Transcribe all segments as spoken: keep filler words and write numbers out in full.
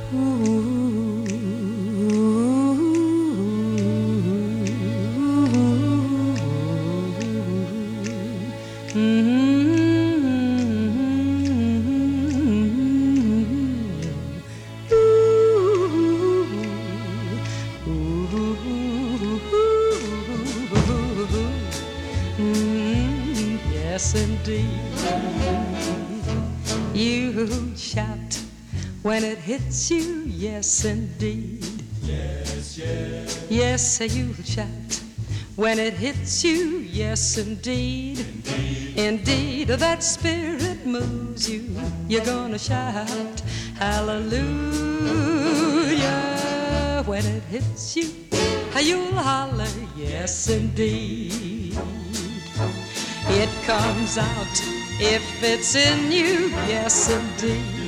Yes, indeed. You shout when it hits you. Yes, indeed. Yes, yes. Yes, you shout when it hits you. Yes, indeed. Indeed. Indeed, that spirit moves you. You're gonna shout hallelujah when it hits you. You'll holler, yes, indeed. It comes out if it's in you, yes, indeed.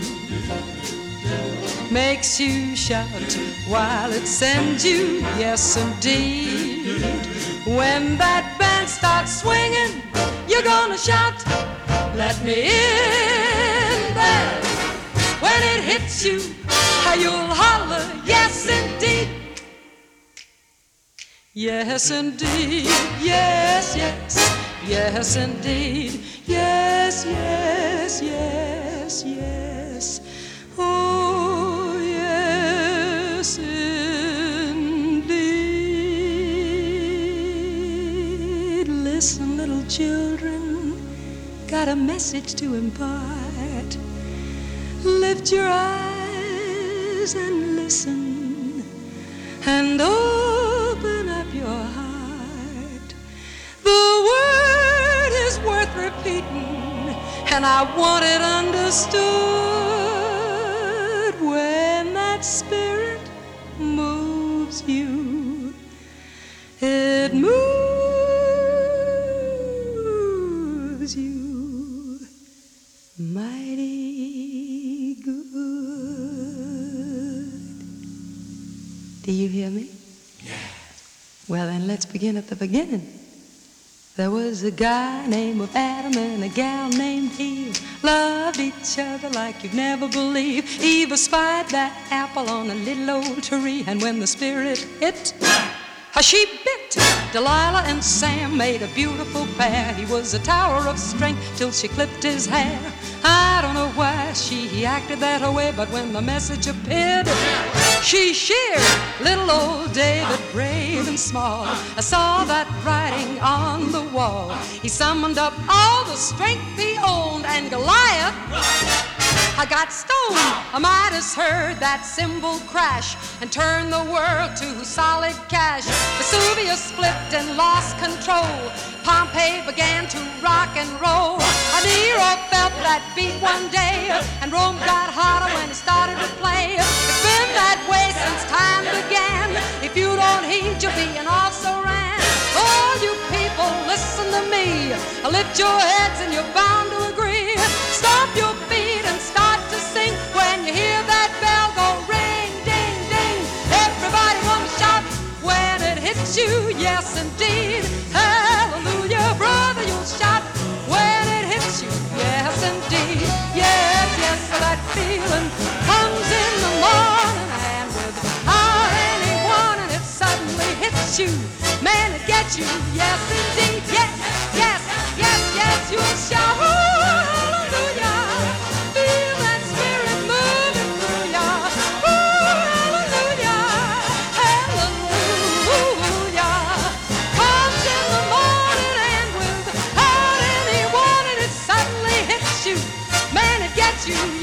Makes you shout while it sends you, yes, indeed. When that band starts swinging, you're gonna shout, let me in there. When it hits you, you'll holler, yes, indeed. Yes, indeed, yes, yes, yes, indeed, yes, yes, yes, yes, oh, yes, indeed. Listen, little children, got a message to impart. Lift your eyes and listen, and open up your heart. The word is worth repeating, and I want it understood. When that spirit moves you, it moves you mighty good. Do you hear me? Well, then let's begin at the beginning. There was a guy named Adam and a gal named Eve. Loved each other like you'd never believe. Eve spied that apple on a little old tree, and when the spirit hit, her she bit. Delilah and Sam made a beautiful pair. He was a tower of strength till she clipped his hair. I don't know why she acted that way, but when the message appeared, she sheared little old David, brave and small. I saw that writing on the wall. He summoned up all the strength he owned, and Goliath, I got stoned. Midas heard that cymbal crash and turned the world to solid cash. Vesuvius split and lost control. Pompeii began to rock and roll. A Nero felt that beat one day, and Rome got hotter when it started to play. It's been that way since time began. If you don't heed, you'll be an also ran. All you people, listen to me. Lift your heads and you're bound to agree. Stomp your feet and start to sing. When you hear that bell go ring, ding, ding, everybody wanna shout when it hits you, yes indeed. Hallelujah, brother, you'll shout when it hits you, yes indeed. Yes, yes, so that feeling comes in the morning, and without any warning it suddenly hits you. Man, it gets you, yes indeed. Yes, yes, yes, yes, you'll shout, hallelujah. Feel that spirit moving through ya. Hallelujah, hallelujah. Comes in the morning, and without any warning it suddenly hits you. Man, it gets you.